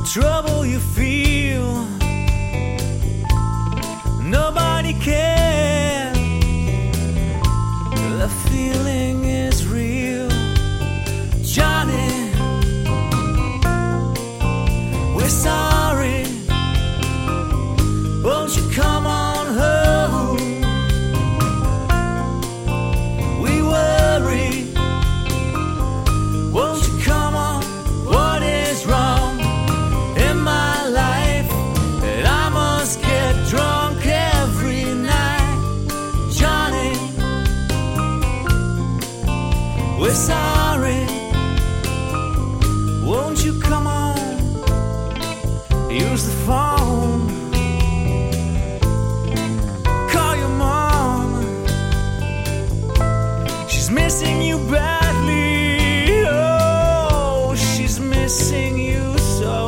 trouble you feel, nobody cares. The feeling is real, Johnny. We're sorry, won't you come on home? We worry, won't you come on? What is wrong in my life that I must get drunk every night? Johnny, we're sorry, won't you come on? Use the phone, call your mom, she's missing you badly. Oh, she's missing you so.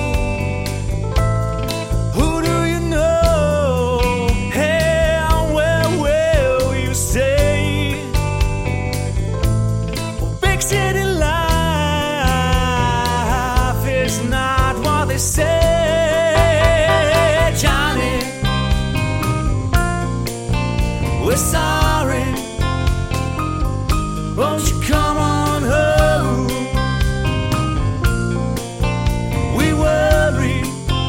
Who do you know? Hey, where will you stay? Well, big city life is not what they say. We're sorry, won't you come on home? We worry,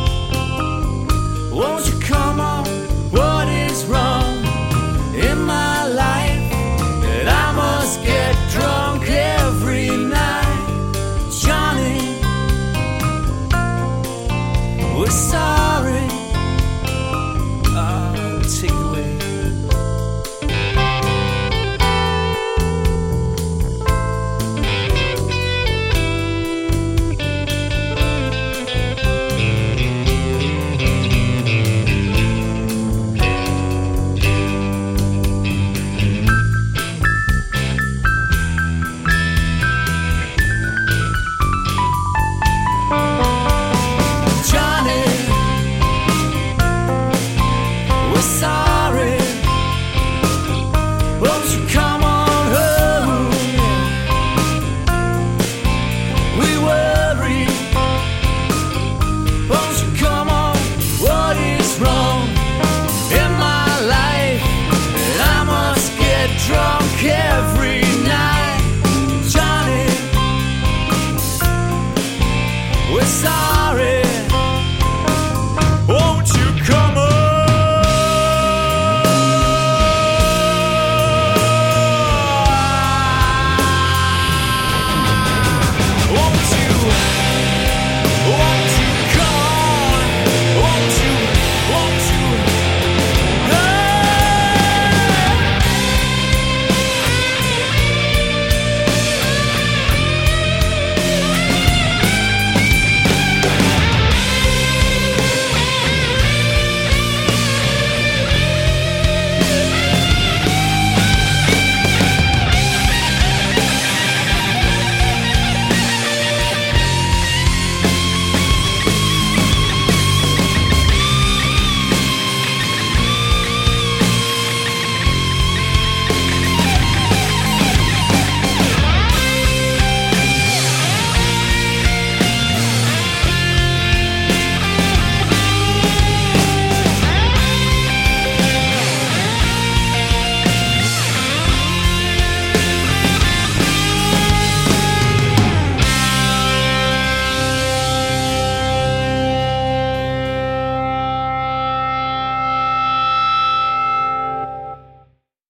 won't you come on? What is wrong in my life that I must get drunk every night? Johnny, we're sorry. Take it away. Sorry, won't you come on home? We worry, won't you come on? What is wrong in my life that I must get drunk every night? Johnny, we're sorry.